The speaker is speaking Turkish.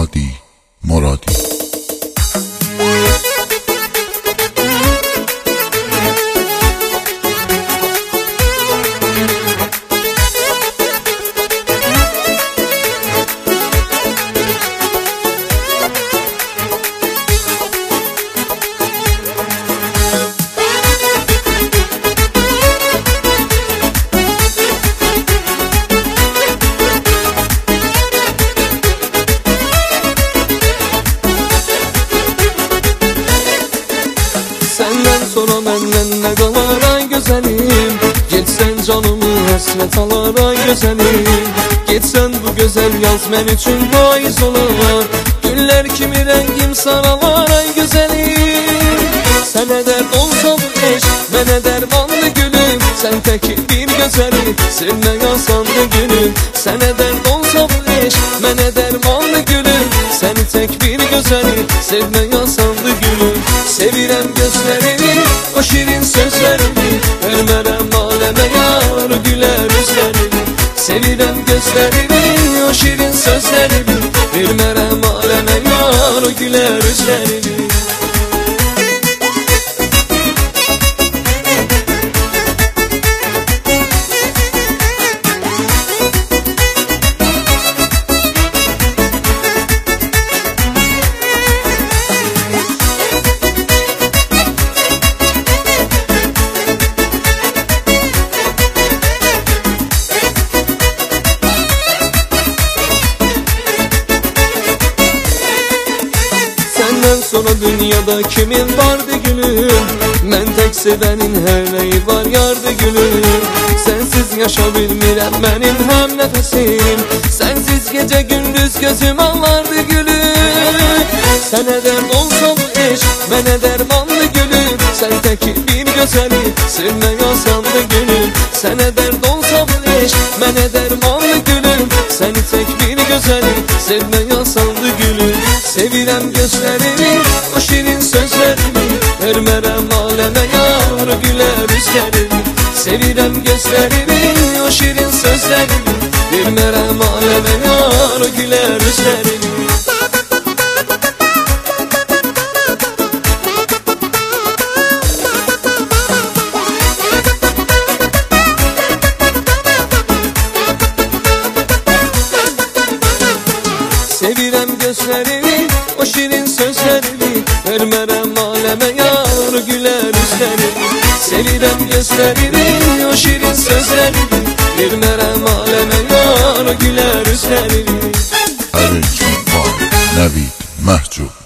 مرادی Senden sonra benden ne kalar ay güzelim. Gitsen canımı hasret alar ay güzelim. Gitsen bu güzel yaz men üçün faiz olar. Güller kimi rengim saralar ay güzelim. Sene dert olsa bu eş mene dermanlı gülüm. Sen tek bir gözeli silme yasandı gülüm. Sene dert olsa bu eş mene dermanlı gülüm. Sen tek bir gözeli silme yasandı gülüm. Sevirem gözlerini, o şirin sözlerini, vermerem aleme yar güler üzlerini. Sevirem gözlerini, o şirin sözlerini, vermerem aleme yar güler üzlerini. Senden sonra dünyada kimin vardı gülüm? Ben tek sevenin her neyi var yardı gülüm. Sensiz yaşa bilmirem benim hem nefesim. Sensiz gece gündüz gözüm ağlardı gülüm. Sene dert olsa bu eş bana dermanlı gülüm. Sen tek bir gözeli silme yasandı gülüm. Sene dert olsa bu eş bana dermanlı gülüm. Seni tek bir gözeli silme yasandı gülüm. Sevirem gözlerini, o şirin sözlerini, vermerem aleme yar güler üzlerini. Sevirem gözlerini, o şirin sözlerini, vermerem aleme yar güler üzlerini. Sevirem gözlerini, o şirin sözlerini, vermerem aleme yar güler üzlerini. Sevirem gözlerini, o şirin sözlerini, vermerem aleme yar güler üzlerini. Arrangement by Navid Mahjoub.